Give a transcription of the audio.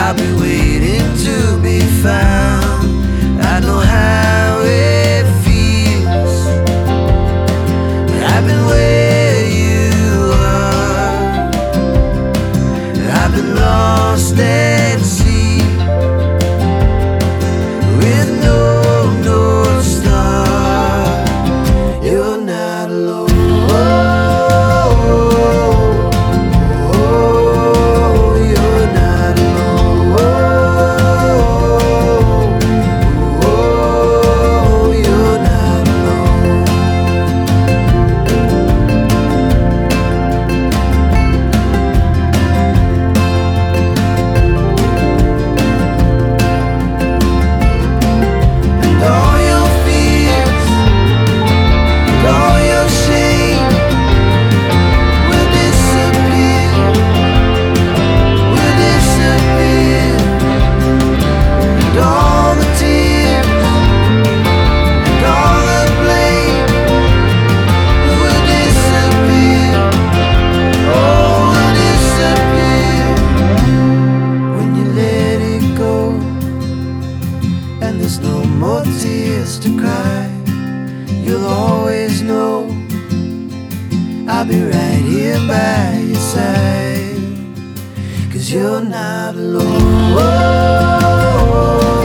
I'll be waiting to be found. I know how it feels. I've been where you are. I've been lost at sea with no North Star. You're not alone. And there's no more tears to cry. You'll always know I'll be right here by your side, 'cause you're not alone.